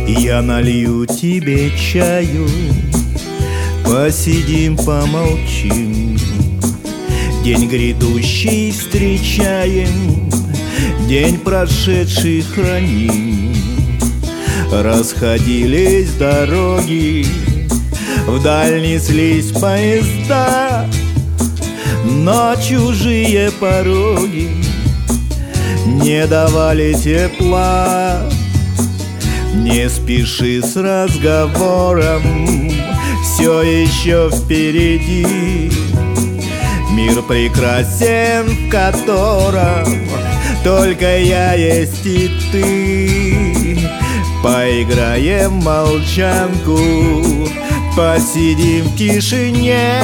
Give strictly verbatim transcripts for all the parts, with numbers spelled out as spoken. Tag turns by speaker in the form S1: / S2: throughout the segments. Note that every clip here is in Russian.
S1: Я налью тебе чаю, посидим, помолчим. День грядущий встречаем, день прошедший храним. Расходились дороги, вдаль неслись поезда, но чужие пороги не давали тепла. Не спеши с разговором, все еще впереди. Мир прекрасен, в котором только я есть и ты. Поиграем в молчанку, посидим в тишине.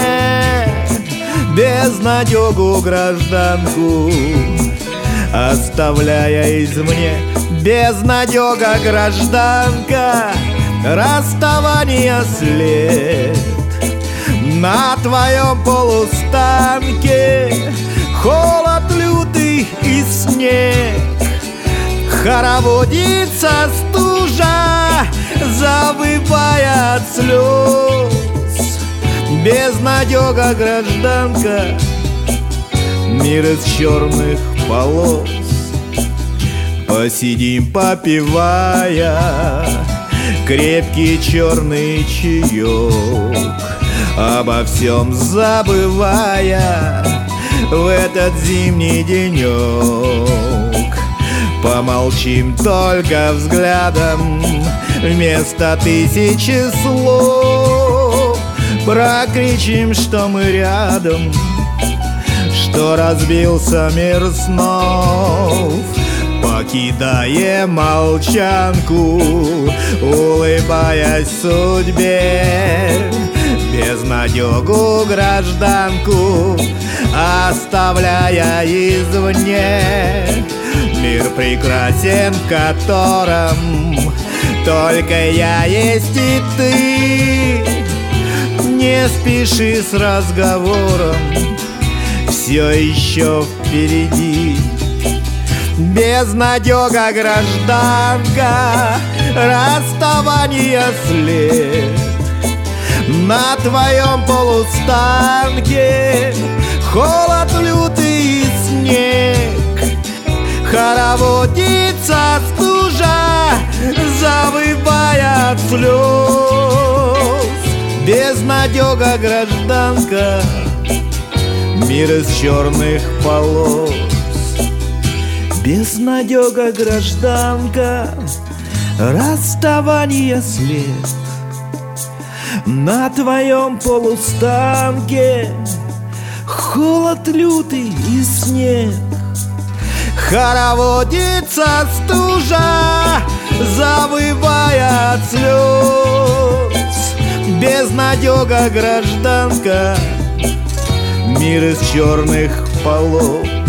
S1: Безнадегу гражданку оставляя извне. Безнадега гражданка, расставания след. На твоем полустанке холод лютый и снег. Хороводится стужа, завывая от слез. Безнадега гражданка, мир из черных полос. Посидим, попивая крепкий черный чаек, обо всем забывая в этот зимний денек. Помолчим только взглядом вместо тысячи слов. Прокричим, что мы рядом, что разбился мир снов. Покидаем молчанку, улыбаясь судьбе. Безнадегу гражданку оставляя извне. Мир прекрасен, в котором только я есть и ты. Не спеши с разговором, все еще впереди. Безнадега гражданка, расставания след. На твоем полустанке холод лютый и снег. Хороводится стужа, завывая от слез. Безнадега гражданка, мир из черных полос. Безнадега гражданка, расставания след. На твоем полустанке холод лютый и снег. Хороводится стужа, завывая от слез. Безнадега гражданка, мир из черных полос.